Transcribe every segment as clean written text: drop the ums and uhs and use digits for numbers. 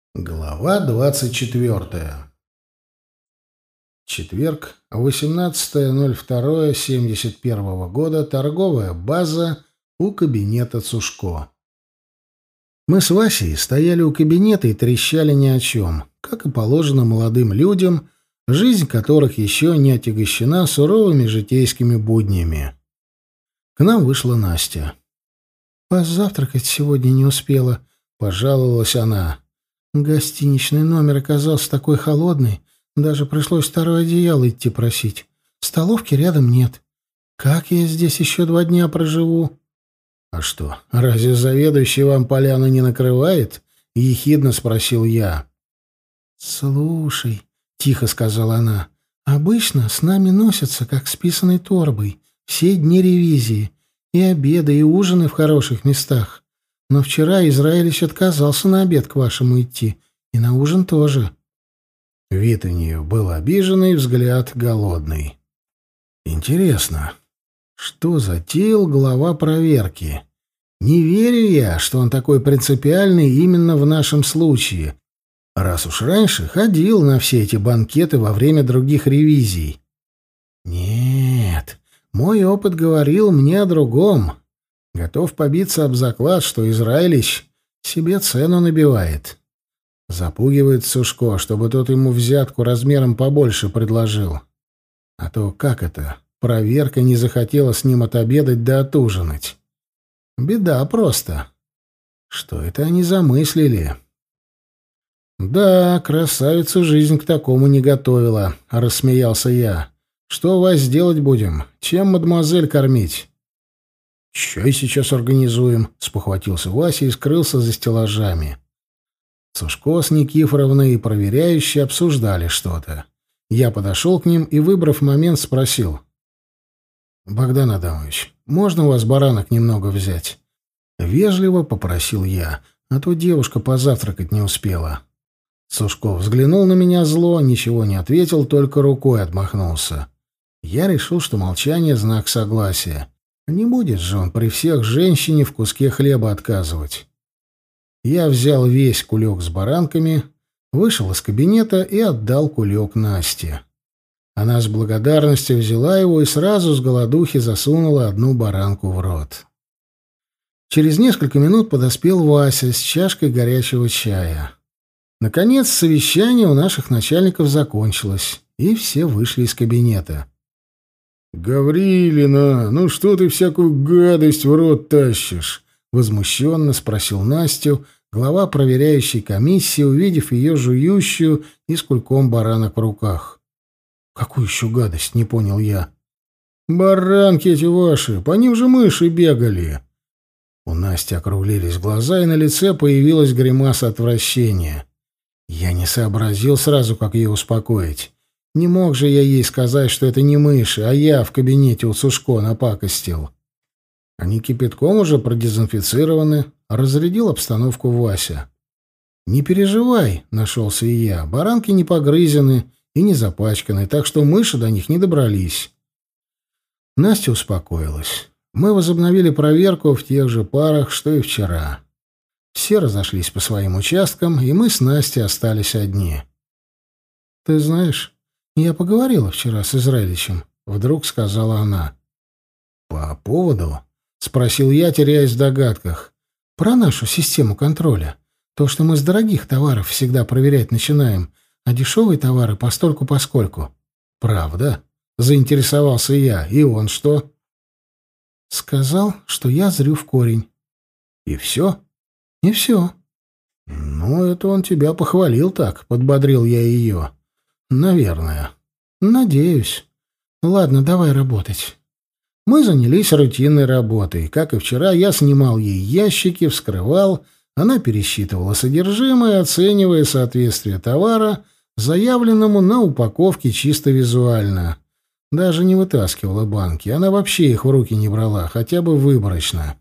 Глава 24. Четверг, 18.02.71 года. Торговая база у кабинета Цушко. Мы с Васей стояли у кабинета и трещали ни о чем, как и положено молодым людям, жизнь которых еще не отягощена суровыми житейскими буднями. К нам вышла Настя. «Позавтракать сегодня не успела», — пожаловалась она. «Гостиничный номер оказался такой холодный, даже пришлось второе одеяло идти просить. Столовки рядом нет. Как я здесь еще 2 дня проживу?» «А что, разве заведующий вам поляну не накрывает?» — ехидно спросил я. «Слушай», — тихо сказала она, — «обычно с нами носятся, как с писаной торбой, все дни ревизии, и обеды, и ужины в хороших местах. Но вчера Израилевич отказался на обед к вашему идти, и на ужин тоже». Вид у нее был обиженный, взгляд голодный. «Интересно, что затеял глава проверки? Не верю я, что он такой принципиальный именно в нашем случае, раз уж раньше ходил на все эти банкеты во время других ревизий. Нет, мой опыт говорил мне о другом. Готов побиться об заклад, что Израилевич себе цену набивает. Запугивает Цушко, чтобы тот ему взятку размером побольше предложил. А то как это? Проверка не захотела с ним отобедать да отужинать. Беда просто. Что это они замыслили? «Да, красавицу жизнь к такому не готовила», — рассмеялся я. «Что вас делать будем? Чем мадемуазель кормить?» «Чай сейчас организуем», — спохватился Вася и скрылся за стеллажами. Цушко с Никифоровной и проверяющие обсуждали что-то. Я подошел к ним и, выбрав момент, спросил. «Богдан Адамович, можно у вас баранок немного взять?» Вежливо попросил я, а то девушка позавтракать не успела. Цушко взглянул на меня зло, ничего не ответил, только рукой отмахнулся. Я решил, что молчание — знак согласия. Не будет же он при всех женщине в куске хлеба отказывать. Я взял весь кулек с баранками, вышел из кабинета и отдал кулек Насте. Она с благодарностью взяла его и сразу с голодухи засунула одну баранку в рот. Через несколько минут подоспел Вася с чашкой горячего чая. Наконец, совещание у наших начальников закончилось, и все вышли из кабинета. «Гаврилина, ну что ты всякую гадость в рот тащишь?» — возмущенно спросил Настю глава проверяющей комиссии, увидев ее жующую и с кульком баранок в руках. «Какую еще гадость?» — не понял я. «Баранки эти ваши, по ним же мыши бегали». У Насти округлились глаза, и на лице появилась гримаса отвращения. Я не сообразил сразу, как ее успокоить. Не мог же я ей сказать, что это не мыши, а я в кабинете у Цушко напакостил. Они кипятком уже продезинфицированы, разрядил обстановку Вася. «Не переживай», — нашелся и я, — «баранки не погрызены и не запачканы, так что мыши до них не добрались». Настя успокоилась. Мы возобновили проверку в тех же парах, что и вчера. Все разошлись по своим участкам, и мы с Настей остались одни. «Ты знаешь, я поговорила вчера с Израилевичем», — вдруг сказала она. «По поводу?» — спросил я, теряясь в догадках. «Про нашу систему контроля. То, что мы с дорогих товаров всегда проверять начинаем, а дешевые товары постольку-поскольку». «Правда?» — заинтересовался я. «И он что?» «Сказал, что я зрю в корень». «И все?» «И все». «Ну, это он тебя похвалил так», — подбодрил я ее. «Наверное». «Надеюсь. Ладно, давай работать». Мы занялись рутинной работой. Как и вчера, я снимал ей ящики, вскрывал, она пересчитывала содержимое, оценивая соответствие товара заявленному на упаковке чисто визуально. Даже не вытаскивала банки, она вообще их в руки не брала, хотя бы выборочно.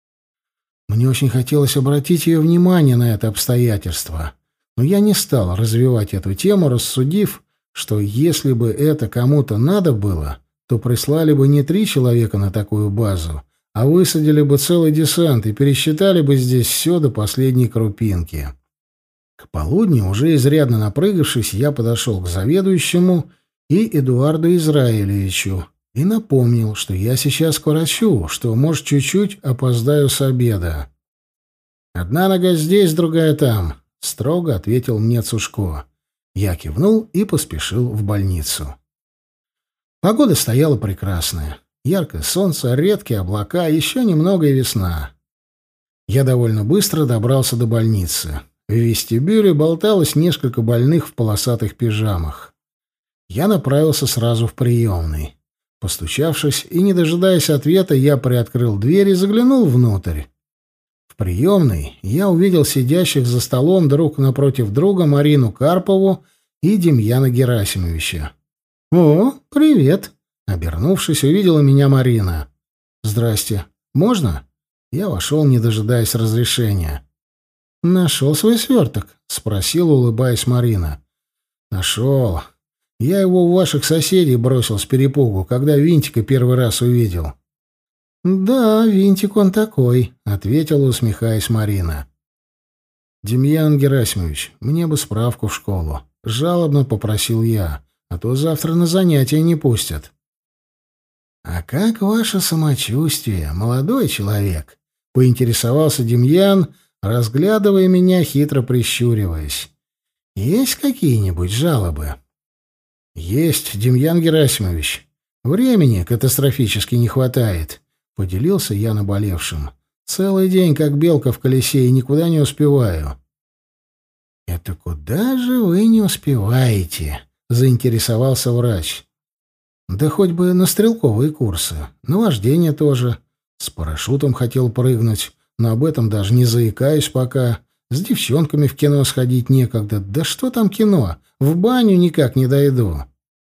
Мне очень хотелось обратить ее внимание на это обстоятельство, но я не стал развивать эту тему, рассудив, что если бы это кому-то надо было, то прислали бы не 3 человека на такую базу, а высадили бы целый десант и пересчитали бы здесь все до последней крупинки. К полудню, уже изрядно напрыгавшись, я подошел к заведующему и Эдуарду Израилевичу и напомнил, что я сейчас к врачу, что, может, чуть-чуть опоздаю с обеда. «Одна нога здесь, другая там», — строго ответил мне Цушко. Я кивнул и поспешил в больницу. Погода стояла прекрасная. Яркое солнце, редкие облака, еще немного и весна. Я довольно быстро добрался до больницы. В вестибюле болталось несколько больных в полосатых пижамах. Я направился сразу в приемный. Постучавшись и не дожидаясь ответа, я приоткрыл дверь и заглянул внутрь. В приемной я увидел сидящих за столом друг напротив друга Марину Карпову и Демьяна Герасимовича. «О, привет!» — обернувшись, увидела меня Марина. «Здрасте. Можно?» Я вошел, не дожидаясь разрешения. «Нашел свой сверток?» — спросила, улыбаясь Марина. «Нашел. Я его у ваших соседей бросил с перепугу, когда Винтика первый раз увидел». «Да, Винтик он такой», — ответила, усмехаясь Марина. «Демьян Герасимович, мне бы справку в школу», — жалобно попросил я, «а то завтра на занятия не пустят». «А как ваше самочувствие, молодой человек?» — поинтересовался Демьян, разглядывая меня, хитро прищуриваясь. «Есть какие-нибудь жалобы?» «Есть, Демьян Герасимович. Времени катастрофически не хватает», — поделился я наболевшим. «Целый день, как белка в колесе, и никуда не успеваю». «Это куда же вы не успеваете?» — заинтересовался врач. «Да хоть бы на стрелковые курсы, на вождение тоже. С парашютом хотел прыгнуть, но об этом даже не заикаюсь пока. С девчонками в кино сходить некогда. Да что там кино? В баню никак не дойду».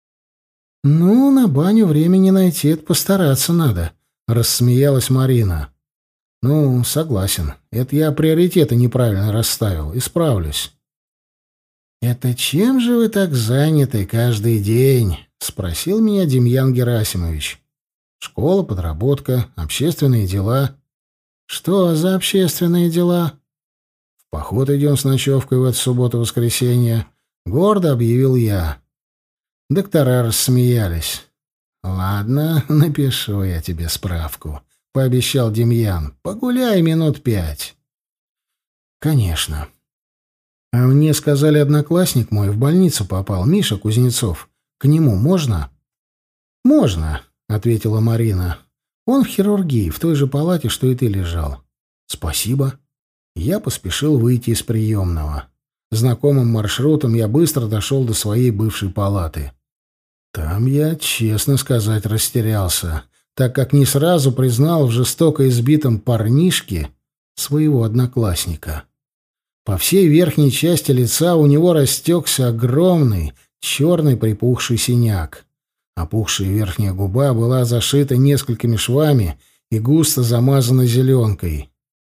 «Ну, на баню времени найти — это постараться надо», — рассмеялась Марина. «Ну, согласен. Это я приоритеты неправильно расставил. Исправлюсь». «Это чем же вы так заняты каждый день?» — спросил меня Демьян Герасимович. «Школа, подработка, общественные дела». «Что за общественные дела?» «В поход идем с ночевкой в эту субботу-воскресенье», — гордо объявил я. Доктора рассмеялись. «Ладно, напишу я тебе справку», — пообещал Демьян. «Погуляй минут 5». «Конечно». «А мне сказали, одноклассник мой в больницу попал, Миша Кузнецов. К нему можно?» «Можно», — ответила Марина. «Он в хирургии, в той же палате, что и ты лежал». «Спасибо». Я поспешил выйти из приемного. Знакомым маршрутом я быстро дошел до своей бывшей палаты. Там я, честно сказать, растерялся, так как не сразу признал в жестоко избитом парнишке своего одноклассника. По всей верхней части лица у него растекся огромный черный припухший синяк. Опухшая верхняя губа была зашита несколькими швами и густо замазана зеленкой.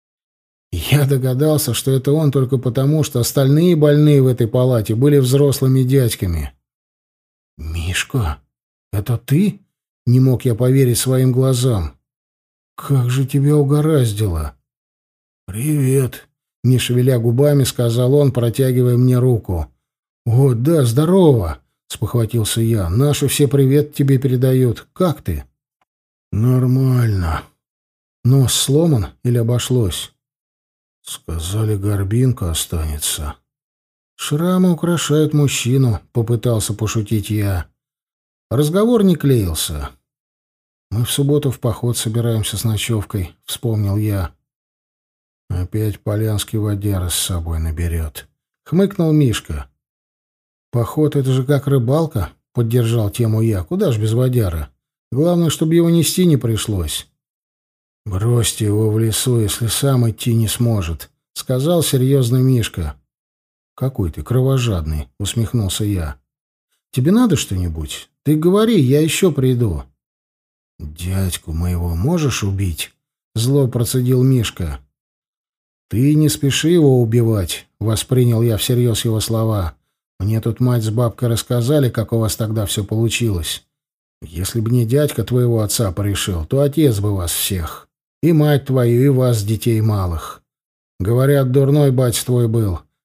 Я догадался, что это он только потому, что остальные больные в этой палате были взрослыми дядьками. «Мишка, это ты?» — не мог я поверить своим глазам. «Как же тебя угораздило!» «Привет!» — не шевеля губами, сказал он, протягивая мне руку. «О, да, здорово!» — спохватился я. «Наши все привет тебе передают. Как ты?» «Нормально. Нос сломан или обошлось?» «Сказали, горбинка останется». «Шрамы украшают мужчину», — попытался пошутить я. Разговор не клеился. «Мы в субботу в поход собираемся с ночевкой», — вспомнил я. «Опять полянский водяра с собой наберет», — хмыкнул Мишка. «Поход — это же как рыбалка», — поддержал тему я. «Куда ж без водяра? Главное, чтобы его нести не пришлось». «Бросьте его в лесу, если сам идти не сможет», — сказал серьезно Мишка. «Какой ты кровожадный», — усмехнулся я. «Тебе надо что-нибудь? Ты говори, я еще приду». «Дядьку моего можешь убить?» — зло процедил Мишка. «Ты не спеши его убивать», — воспринял я всерьез его слова. «Мне тут мать с бабкой рассказали, как у вас тогда все получилось. Если бы не дядька твоего отца порешил, то отец бы вас всех. И мать твою, и вас, детей малых. Говорят, дурной батя твой был,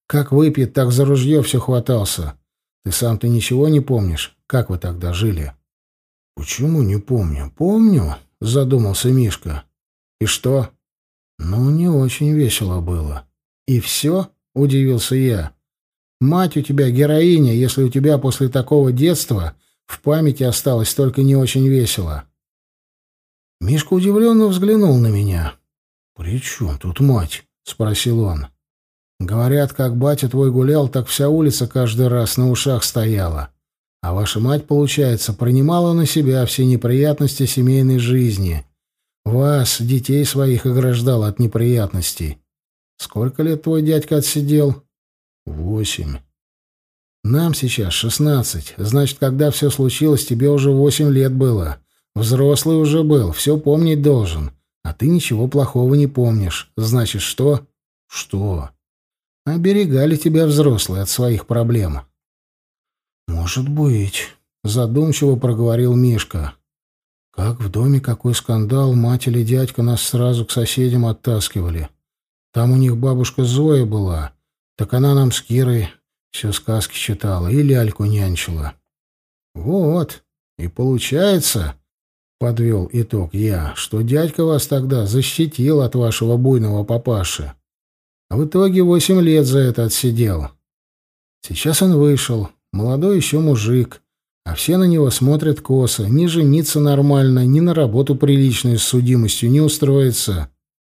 Как выпьет, так за ружье все хватался. Ты сам-то ничего не помнишь? Как вы тогда жили?» «Почему не помню?» «Помню», — задумался Мишка. «И что?» «Ну, не очень весело было». «И все?» — удивился я. «Мать у тебя героиня, если у тебя после такого детства в памяти осталось только не очень весело». Мишка удивленно взглянул на меня. «При чем тут мать?» — спросил он. «Говорят, как батя твой гулял, так вся улица каждый раз на ушах стояла. А ваша мать, получается, принимала на себя все неприятности семейной жизни. Вас, детей своих, ограждала от неприятностей. Сколько лет твой дядька отсидел?» 8. «Нам сейчас 16. Значит, когда все случилось, тебе уже 8 лет было. Взрослый уже был, все помнить должен. А ты ничего плохого не помнишь. Значит, что?» «Что?» «Оберегали тебя взрослые от своих проблем». «Может быть», — задумчиво проговорил Мишка. «Как в доме какой скандал, мать или дядька нас сразу к соседям оттаскивали. Там у них бабушка Зоя была, так она нам с Кирой все сказки читала и ляльку нянчила». «Вот, и получается, — подвел итог я, — что дядька вас тогда защитил от вашего буйного папаши. А в итоге 8 лет за это отсидел. Сейчас он вышел, молодой еще мужик, а все на него смотрят косо, ни жениться нормально, ни на работу приличную с судимостью не устроится».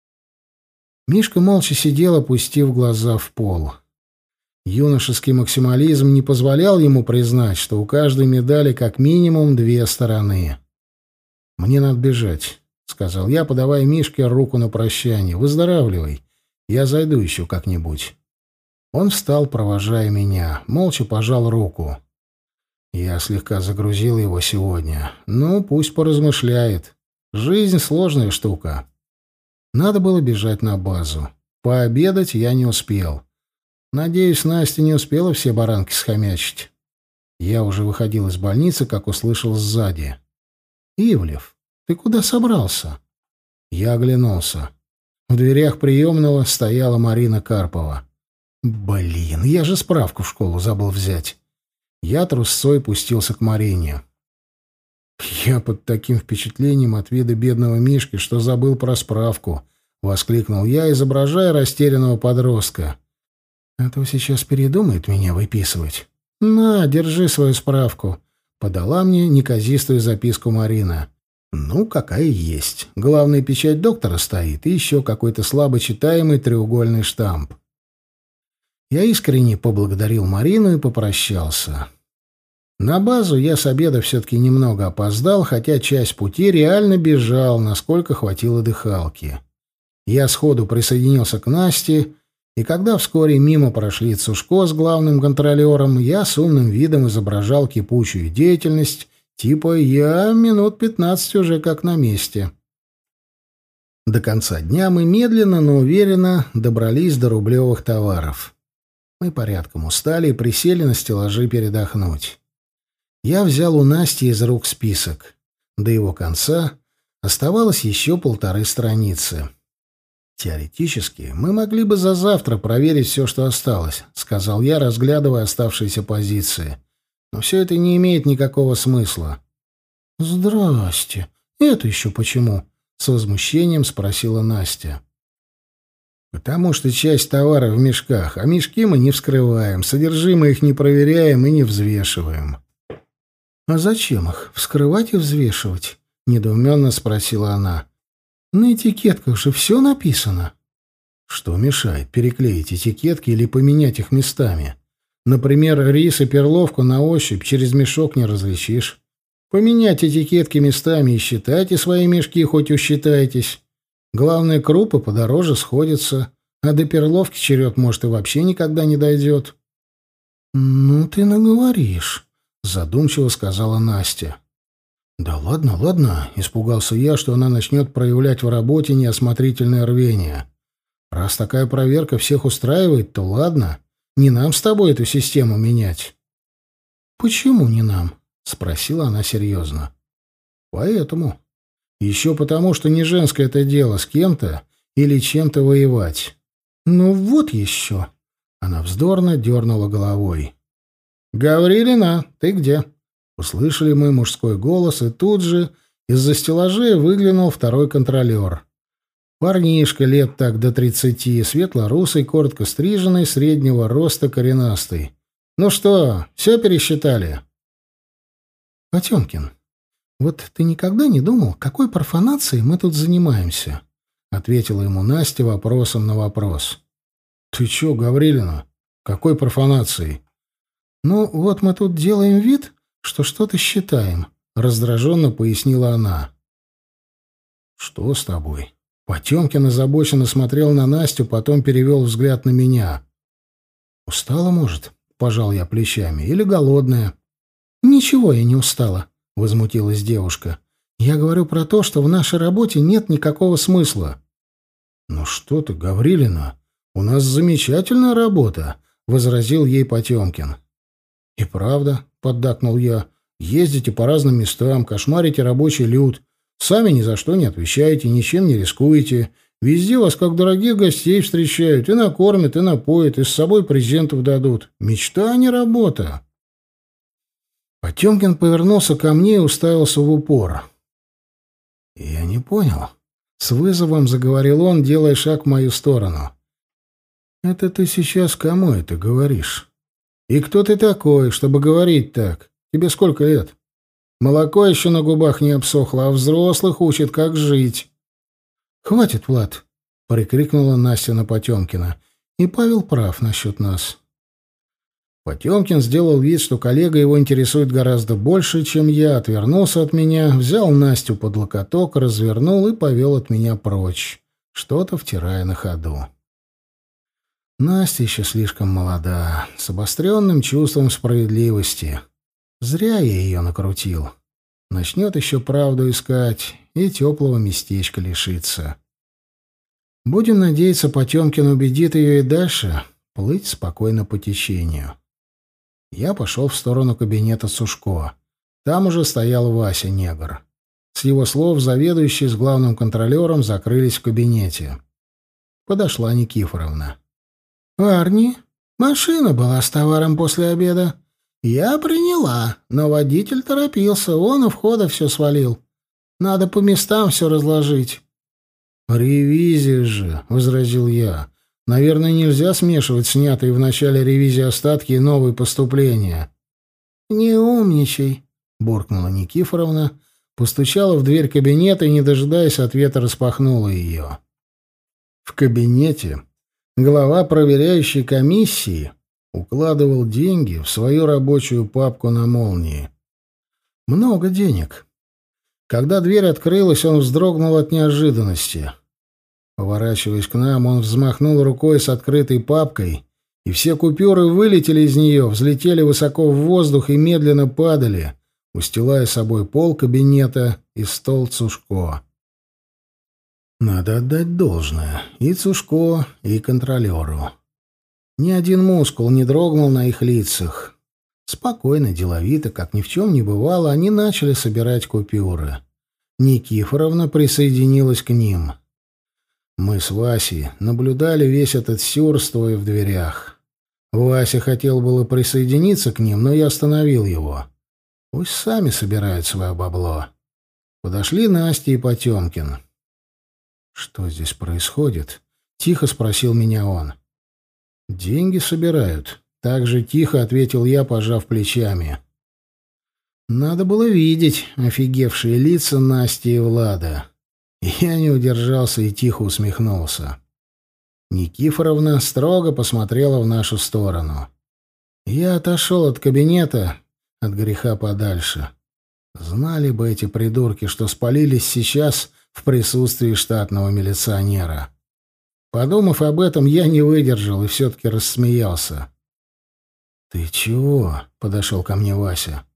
Мишка молча сидел, опустив глаза в пол. Юношеский максимализм не позволял ему признать, что у каждой медали как минимум 2 стороны. «Мне надо бежать», — сказал я, подавая Мишке руку на прощание. «Выздоравливай. Я зайду еще как-нибудь». Он встал, провожая меня, молча пожал руку. Я слегка загрузил его сегодня. Ну, пусть поразмышляет. Жизнь — сложная штука. Надо было бежать на базу. Пообедать я не успел. Надеюсь, Настя не успела все баранки схомячить. Я уже выходил из больницы, как услышал сзади: «Ивлев, ты куда собрался?» Я оглянулся. В дверях приемного стояла Марина Карпова. «Блин, я же справку в школу забыл взять». Я трусцой пустился к Марине. «Я под таким впечатлением от вида бедного Мишки, что забыл про справку», — воскликнул я, изображая растерянного подростка. «А то сейчас передумает меня выписывать. На, держи свою справку», — подала мне неказистую записку Марина. «Ну, какая есть. Главная печать доктора стоит и еще какой-то слабо читаемый треугольный штамп». Я искренне поблагодарил Марину и попрощался. На базу я с обеда все-таки немного опоздал, хотя часть пути реально бежал, насколько хватило дыхалки. Я сходу присоединился к Насте, и когда вскоре мимо прошли Цушко с главным контролером, я с умным видом изображал кипучую деятельность, типа я минут 15 уже как на месте. До конца дня мы медленно, но уверенно добрались до рублевых товаров. Мы порядком устали и присели на стеллажи передохнуть. Я взял у Насти из рук список. До его конца оставалось еще 1,5 страницы. «Теоретически мы могли бы за завтра проверить все, что осталось», — сказал я, разглядывая оставшиеся позиции. «Но все это не имеет никакого смысла». «Здрасте. Это еще почему?» — с возмущением спросила Настя. «Потому что часть товара в мешках, а мешки мы не вскрываем, содержимое их не проверяем и не взвешиваем». «А зачем их вскрывать и взвешивать?» — недоуменно спросила она. «На этикетках же все написано». «Что мешает переклеить этикетки или поменять их местами? Например, рис и перловку на ощупь через мешок не различишь. Поменять этикетки местами и считайте свои мешки, хоть усчитайтесь. Главное, крупы подороже сходятся, а до перловки черед, может, и вообще никогда не дойдет». «Ну ты наговоришь», — задумчиво сказала Настя. «Да ладно, ладно», — испугался я, что она начнет проявлять в работе неосмотрительное рвение. «Раз такая проверка всех устраивает, то ладно, не нам с тобой эту систему менять». «Почему не нам?» — спросила она серьезно. «Поэтому. Еще потому, что не женское это дело с кем-то или чем-то воевать». «Ну вот еще». Она вздорно дернула головой. «Гаврилина, ты где?» Услышали мы мужской голос, и тут же из-за стеллажей выглянул второй контролер. Парнишка лет так до 30, светло-русый, коротко стриженный, среднего роста, коренастый. «Ну что, все пересчитали?» «Потемкин, вот ты никогда не думал, какой профанацией мы тут занимаемся?» — ответила ему Настя вопросом на вопрос. «Ты чё, Гаврилина? Какой профанацией?» «Ну, вот мы тут делаем вид, что что-то считаем», — раздраженно пояснила она. «Что с тобой?» Потемкин озабоченно смотрел на Настю, потом перевел взгляд на меня. «Устала, может?» — пожал я плечами. «Или голодная?» «Ничего я не устала», — возмутилась девушка. «Я говорю про то, что в нашей работе нет никакого смысла». «Ну что ты, Гаврилина, у нас замечательная работа», — возразил ей Потемкин. «И правда», — поддакнул я, — «ездите по разным местам, кошмарите рабочий люд, сами ни за что не отвечаете, ничем не рискуете, везде вас как дорогих гостей встречают, и накормят, и напоят, и с собой презентов дадут. Мечта, а не работа». Потемкин повернулся ко мне и уставился в упор. «Я не понял», — с вызовом заговорил он, делая шаг в мою сторону. «Это ты сейчас кому это говоришь? И кто ты такой, чтобы говорить так? Тебе сколько лет? Молоко еще на губах не обсохло, а взрослых учат, как жить». «Хватит, Влад!» — прикрикнула Настя на Потемкина. «И Павел прав насчет нас». Потемкин сделал вид, что коллега его интересует гораздо больше, чем я, отвернулся от меня, взял Настю под локоток, развернул и повел от меня прочь, что-то втирая на ходу. Настя еще слишком молода, с обостренным чувством справедливости. Зря я ее накрутил. Начнет еще правду искать и теплого местечка лишится. Будем надеяться, Потемкин убедит ее и дальше плыть спокойно по течению. Я пошел в сторону кабинета Сушко. Там уже стоял Вася-негр. С его слов заведующий с главным контролером закрылись в кабинете. Подошла Никифоровна. «Арни, машина была с товаром после обеда. Я приняла, но водитель торопился, он у входа все свалил. Надо по местам все разложить». «Ревизия же», — возразил я. «Наверное, нельзя смешивать снятые в начале ревизии остатки и новые поступления». «Не умничай», — буркнула Никифоровна, постучала в дверь кабинета и, не дожидаясь ответа, распахнула ее. В кабинете глава проверяющей комиссии укладывал деньги в свою рабочую папку на молнии. Много денег. Когда дверь открылась, он вздрогнул от неожиданности. Поворачиваясь к нам, он взмахнул рукой с открытой папкой, и все купюры вылетели из нее, взлетели высоко в воздух и медленно падали, устилая собой пол кабинета и стол Сушко. Надо отдать должное и Сушко, и контролеру. Ни один мускул не дрогнул на их лицах. Спокойно, деловито, как ни в чем не бывало, они начали собирать купюры. Никифоровна присоединилась к ним. Мы с Васей наблюдали весь этот сюр, стоя в дверях. Вася хотел было присоединиться к ним, но я остановил его. Пусть сами собирают свое бабло. Подошли Настя и Потемкин. «Что здесь происходит?» — тихо спросил меня он. «Деньги собирают», — так же тихо ответил я, пожав плечами. Надо было видеть офигевшие лица Насти и Влада. Я не удержался и тихо усмехнулся. Никифоровна строго посмотрела в нашу сторону. Я отошел от кабинета, от греха подальше. Знали бы эти придурки, что спалились сейчас в присутствии штатного милиционера. Подумав об этом, я не выдержал и все-таки рассмеялся. «Ты чего?» — подошел ко мне Вася.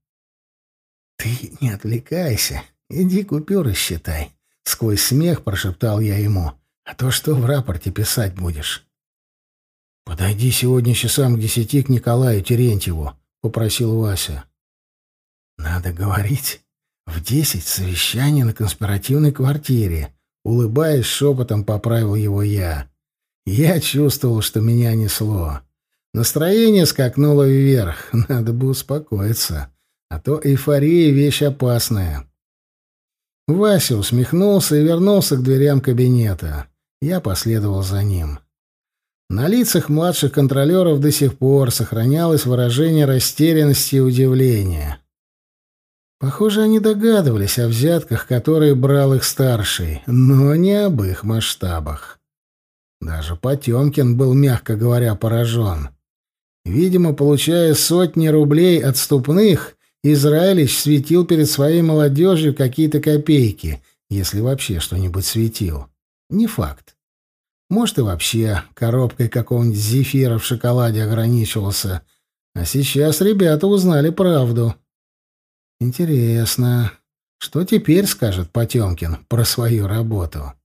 «Ты не отвлекайся, иди купюры считай», — сквозь смех прошептал я ему. «А то что в рапорте писать будешь?» «Подойди сегодня часам к 10 к Николаю Терентьеву», — попросил Вася. «Надо говорить. В 10 совещание на конспиративной квартире», — улыбаясь, шепотом поправил его я. Я чувствовал, что меня несло. Настроение скакнуло вверх. Надо бы успокоиться, а то эйфория — вещь опасная. Вася усмехнулся и вернулся к дверям кабинета. Я последовал за ним. На лицах младших контролеров до сих пор сохранялось выражение растерянности и удивления. Похоже, они догадывались о взятках, которые брал их старший, но не об их масштабах. Даже Потемкин был, мягко говоря, поражен. Видимо, получая сотни рублей отступных, Израилевич светил перед своей молодежью какие-то копейки, если вообще что-нибудь светил. Не факт. Может, и вообще коробкой какого-нибудь зефира в шоколаде ограничивался. А сейчас ребята узнали правду. Интересно, что теперь скажет Потемкин про свою работу?